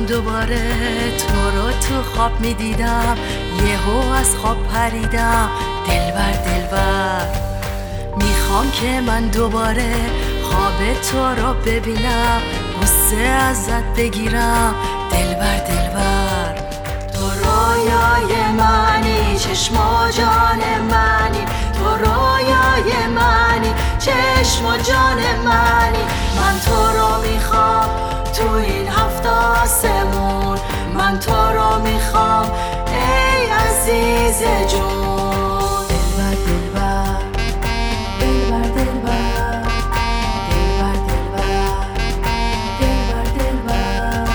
من دوباره تو رو تو خواب میدیدم، یهو از خواب پریدم. دلبر دلبر میخوام که من دوباره خواب تو رو ببینم، بوسه ازت بگیرم. دلبر دلبر تو رویای منی، چشم و جان منی. تو رویای منی، چشم و جان منی. من تو رو میخوام تو این هفت آسمون، من تو رو میخوام ای عزیز جون. دلبر دلبر دلبر دلبر دلبر دلبر دلبر.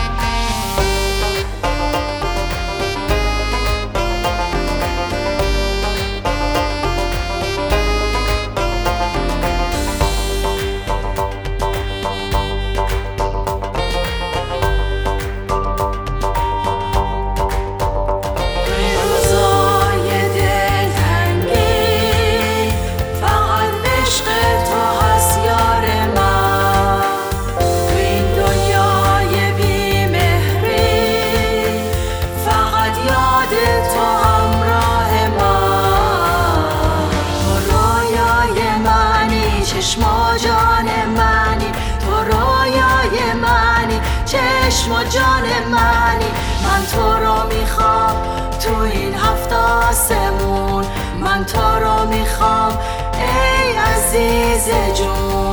چشم و جان منی، تو رویای منی، چشم و جان منی. من تو رو میخوام تو این هفت آسمون، من تو رو میخوام ای عزیز جون.